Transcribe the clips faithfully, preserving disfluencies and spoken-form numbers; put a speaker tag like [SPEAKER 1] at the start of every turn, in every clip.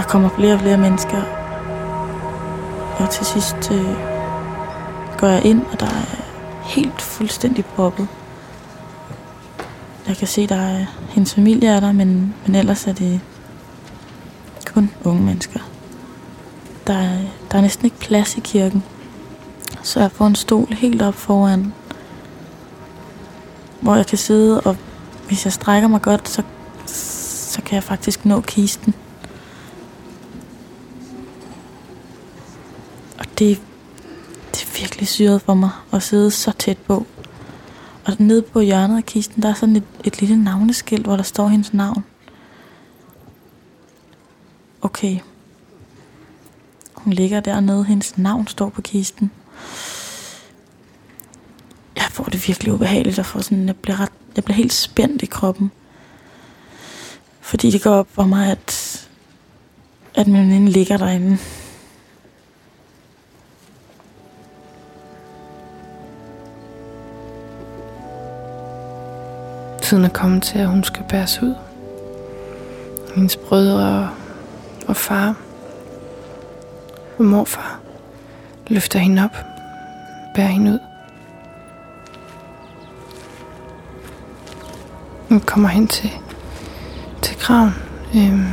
[SPEAKER 1] der kommer flere og flere mennesker. Og til sidst øh, går jeg ind, og der er helt fuldstændig proppet. Jeg kan se, der er hendes familie er der, men, men ellers er det kun unge mennesker. Der er, der er næsten ikke plads i kirken, så jeg får en stol helt op foran, hvor jeg kan sidde, og hvis jeg strækker mig godt, så, så kan jeg faktisk nå kisten. Og det, det er virkelig syret for mig at sidde så tæt på. Og nede på hjørnet af kisten, der er sådan et, et lille navneskilt, hvor der står hendes navn. Okay. Hun ligger dernede, hendes navn står på kisten. Jeg får det virkelig ubehageligt at få sådan, jeg bliver, ret, jeg bliver helt spændt i kroppen. Fordi det går op for mig, at, at min veninde ligger derinde.
[SPEAKER 2] Tiden er kommet til, at hun skal bæres ud. Hendes brødre og far og morfar løfter hende op, bærer hende ud. Hun kommer hen til, til graven, øhm,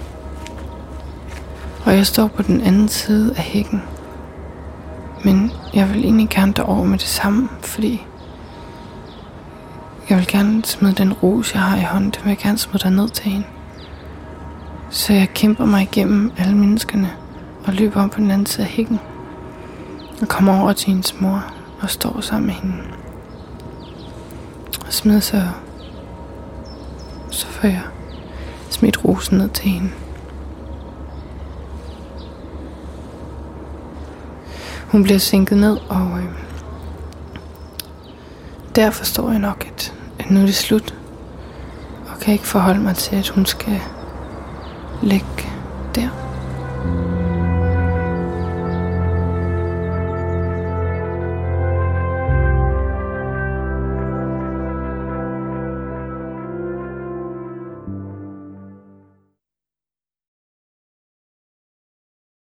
[SPEAKER 2] og jeg står på den anden side af hækken. Men jeg vil egentlig gerne derover med det samme, fordi jeg vil gerne smide den rus, jeg har i hånden, den vil jeg gerne smide der ned til hende. Så jeg kæmper mig igennem alle menneskerne og løber om på den anden side af hækken. Og kommer over til hendes mor og står sammen med hende. Og smider så, så får jeg smidt rosen ned til hende. Hun bliver sænket ned, og øh, der forstår jeg nok, at, at nu er det slut. Og kan ikke forholde mig til, at hun skal ligge der.